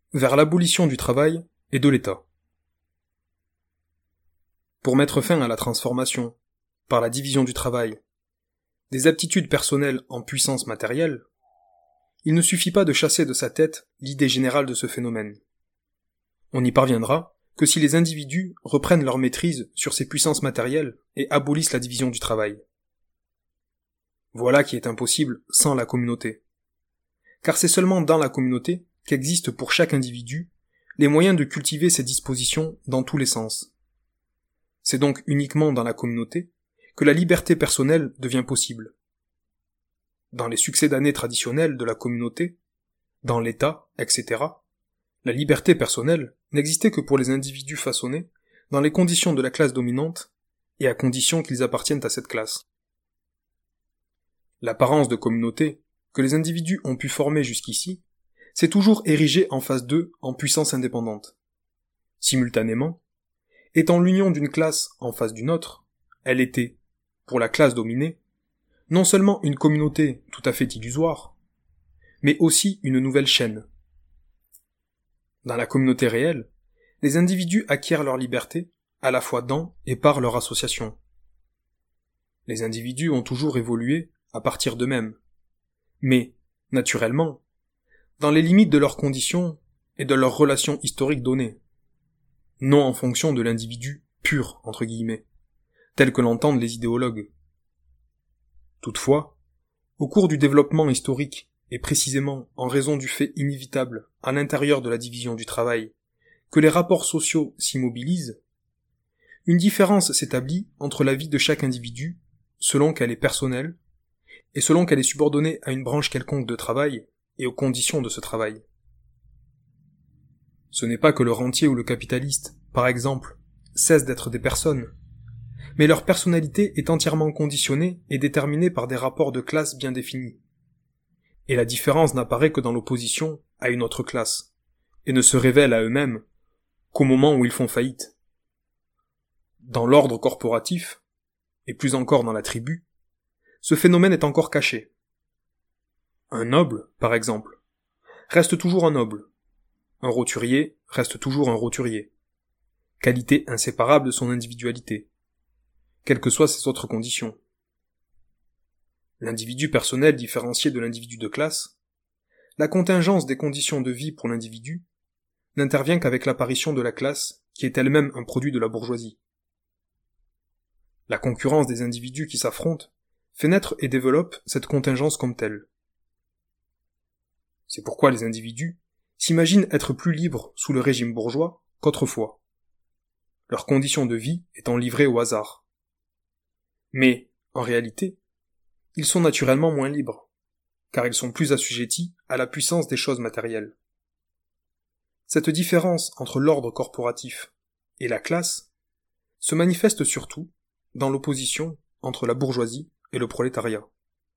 vers l'abolition du travail et de l'État. Pour mettre fin à la transformation, par la division du travail, des aptitudes personnelles en puissance matérielle, il ne suffit pas de chasser de sa tête l'idée générale de ce phénomène. On n'y parviendra que si les individus reprennent leur maîtrise sur ces puissances matérielles et abolissent la division du travail. Voilà qui est impossible sans la communauté. Car c'est seulement dans la communauté qu'existent pour chaque individu les moyens de cultiver ses dispositions dans tous les sens. C'est donc uniquement dans la communauté que la liberté personnelle devient possible. Dans les succédanés traditionnels de la communauté, dans l'État, etc., la liberté personnelle n'existait que pour les individus façonnés dans les conditions de la classe dominante et à condition qu'ils appartiennent à cette classe. L'apparence de communauté que les individus ont pu former jusqu'ici s'est toujours érigée en face d'eux en puissance indépendante. Simultanément, étant l'union d'une classe en face d'une autre, elle était, pour la classe dominée, non seulement une communauté tout à fait illusoire, mais aussi une nouvelle chaîne. Dans la communauté réelle, les individus acquièrent leur liberté à la fois dans et par leur association. Les individus ont toujours évolué à partir d'eux-mêmes, mais, naturellement, dans les limites de leurs conditions et de leurs relations historiques données, non en fonction de l'individu pur, entre guillemets, tel que l'entendent les idéologues. Toutefois, au cours du développement historique, et précisément en raison du fait inévitable à l'intérieur de la division du travail, que les rapports sociaux s'immobilisent, une différence s'établit entre la vie de chaque individu, selon qu'elle est personnelle, et selon qu'elle est subordonnée à une branche quelconque de travail et aux conditions de ce travail. Ce n'est pas que le rentier ou le capitaliste, par exemple, cessent d'être des personnes, mais leur personnalité est entièrement conditionnée et déterminée par des rapports de classe bien définis. Et la différence n'apparaît que dans l'opposition à une autre classe, et ne se révèle à eux-mêmes qu'au moment où ils font faillite. Dans l'ordre corporatif, et plus encore dans la tribu, ce phénomène est encore caché. Un noble, par exemple, reste toujours un noble. Un roturier reste toujours un roturier. Qualité inséparable de son individualité, quelles que soient ses autres conditions. L'individu personnel différencié de l'individu de classe, la contingence des conditions de vie pour l'individu, n'intervient qu'avec l'apparition de la classe qui est elle-même un produit de la bourgeoisie. La concurrence des individus qui s'affrontent fait naître et développe cette contingence comme telle. C'est pourquoi les individus s'imaginent être plus libres sous le régime bourgeois qu'autrefois, leurs conditions de vie étant livrées au hasard. Mais, en réalité, ils sont naturellement moins libres, car ils sont plus assujettis à la puissance des choses matérielles. Cette différence entre l'ordre corporatif et la classe se manifeste surtout dans l'opposition entre la bourgeoisie et le prolétariat.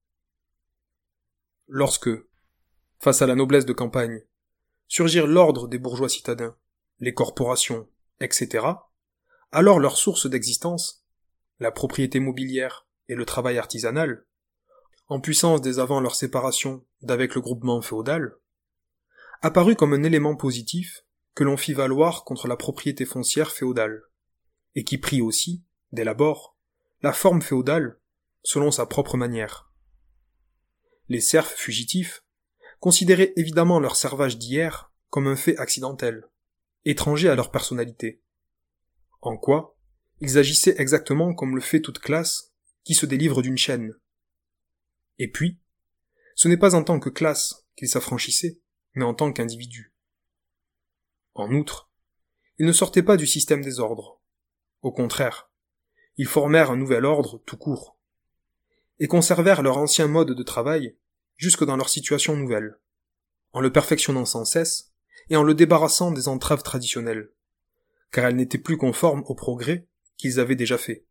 Lorsque, face à la noblesse de campagne, surgirent l'ordre des bourgeois citadins, les corporations, etc., alors leur source d'existence, la propriété mobilière et le travail artisanal, en puissance dès avant leur séparation d'avec le groupement féodal, apparut comme un élément positif que l'on fit valoir contre la propriété foncière féodale, et qui prit aussi, dès l'abord, la forme féodale selon sa propre manière. Les serfs fugitifs considéraient évidemment leur servage d'hier comme un fait accidentel, étranger à leur personnalité, en quoi ils agissaient exactement comme le fait toute classe qui se délivre d'une chaîne. Et puis, ce n'est pas en tant que classe qu'ils s'affranchissaient, mais en tant qu'individus. En outre, ils ne sortaient pas du système des ordres. Au contraire, ils formèrent un nouvel ordre tout court, et conservèrent leur ancien mode de travail jusque dans leur situation nouvelle, en le perfectionnant sans cesse et en le débarrassant des entraves traditionnelles, car elles n'étaient plus conformes au progrès qu'ils avaient déjà fait.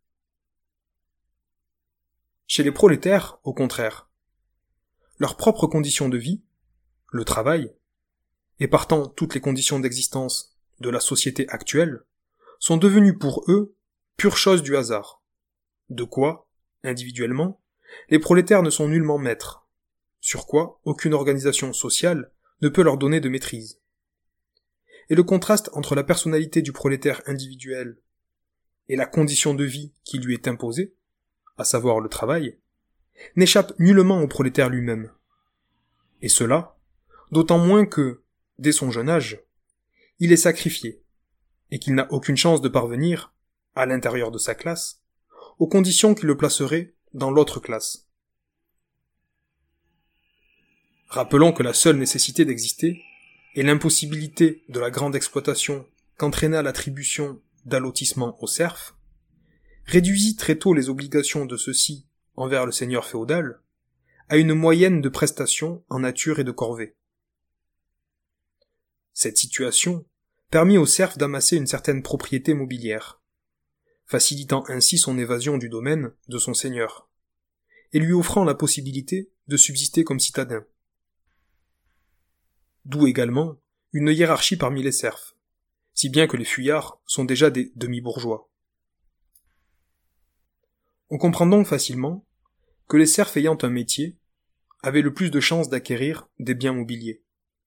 Chez les prolétaires, au contraire, leurs propres conditions de vie, le travail, et partant toutes les conditions d'existence de la société actuelle, sont devenues pour eux pure chose du hasard, de quoi, individuellement, les prolétaires ne sont nullement maîtres, sur quoi aucune organisation sociale ne peut leur donner de maîtrise. et le contraste entre la personnalité du prolétaire individuel et la condition de vie qui lui est imposée, à savoir le travail, n'échappe nullement au prolétaire lui-même. Et cela, d'autant moins que, dès son jeune âge, il est sacrifié, et qu'il n'a aucune chance de parvenir, à l'intérieur de sa classe, aux conditions qui le placeraient dans l'autre classe. Rappelons que la seule nécessité d'exister et l'impossibilité de la grande exploitation qu'entraîna l'attribution d'allotissement aux serfs réduisit très tôt les obligations de ceux-ci envers le seigneur féodal à une moyenne de prestations en nature et de corvée. Cette situation permit au serf d'amasser une certaine propriété mobilière, facilitant ainsi son évasion du domaine de son seigneur, et lui offrant la possibilité de subsister comme citadin. D'où également une hiérarchie parmi les serfs, si bien que les fuyards sont déjà des demi-bourgeois. On comprend donc facilement que les serfs ayant un métier avaient le plus de chances d'acquérir des biens mobiliers.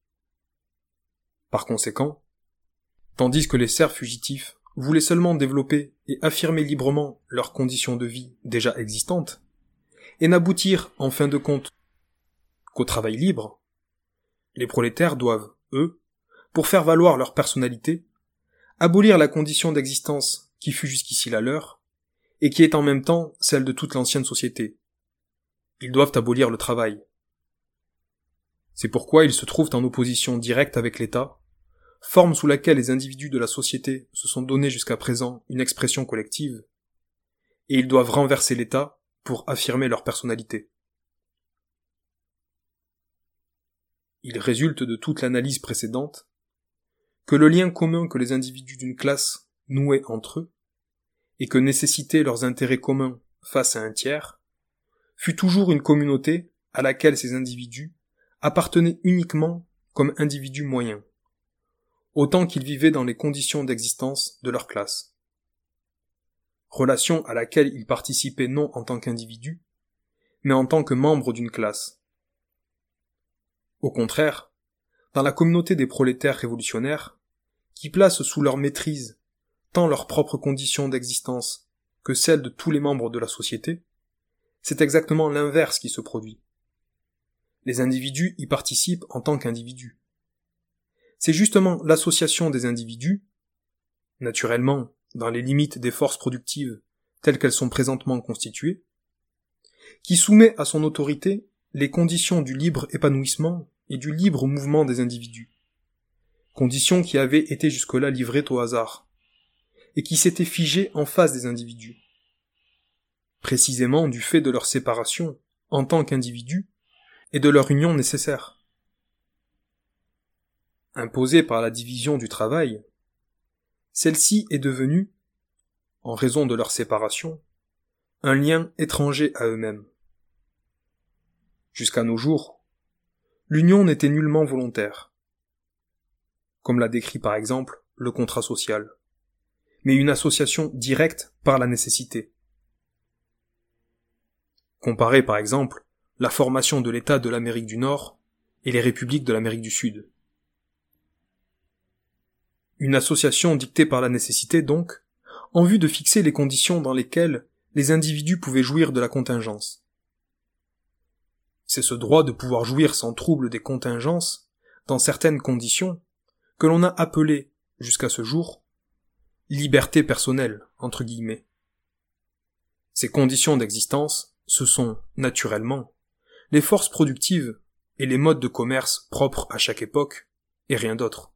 Par conséquent, tandis que les serfs fugitifs voulaient seulement développer et affirmer librement leurs conditions de vie déjà existantes, et n'aboutir en fin de compte qu'au travail libre, les prolétaires doivent, eux, pour faire valoir leur personnalité, abolir la condition d'existence qui fut jusqu'ici la leur, et qui est en même temps celle de toute l'ancienne société. Ils doivent abolir le travail. C'est pourquoi ils se trouvent en opposition directe avec l'État, forme sous laquelle les individus de la société se sont donné jusqu'à présent une expression collective, et ils doivent renverser l'État pour affirmer leur personnalité. Il résulte de toute l'analyse précédente que le lien commun que les individus d'une classe nouaient entre eux, et que nécessitaient leurs intérêts communs face à un tiers, fut toujours une communauté à laquelle ces individus appartenaient uniquement comme individus moyens, autant qu'ils vivaient dans les conditions d'existence de leur classe. Relation à laquelle ils participaient non en tant qu'individus, mais en tant que membres d'une classe. Au contraire, dans la communauté des prolétaires révolutionnaires, qui placent sous leur maîtrise tant leurs propres conditions d'existence que celles de tous les membres de la société, c'est exactement l'inverse qui se produit. Les individus y participent en tant qu'individus. C'est justement l'association des individus, naturellement dans les limites des forces productives telles qu'elles sont présentement constituées, qui soumet à son autorité les conditions du libre épanouissement et du libre mouvement des individus, conditions qui avaient été jusque-là livrées au hasard, et qui s'étaient figées en face des individus, précisément du fait de leur séparation en tant qu'individus et de leur union nécessaire. Imposée par la division du travail, celle-ci est devenue, en raison de leur séparation, un lien étranger à eux-mêmes. Jusqu'à nos jours, l'union n'était nullement volontaire, comme l'a décrit par exemple le contrat social, mais une association directe par la nécessité. Comparez par exemple la formation de l'État de l'Amérique du Nord et les républiques de l'Amérique du Sud. Une association dictée par la nécessité donc, en vue de fixer les conditions dans lesquelles les individus pouvaient jouir de la contingence. C'est ce droit de pouvoir jouir sans trouble des contingences, dans certaines conditions, que l'on a appelé, jusqu'à ce jour, liberté personnelle, entre guillemets. Ces conditions d'existence, ce sont, naturellement, les forces productives et les modes de commerce propres à chaque époque, et rien d'autre.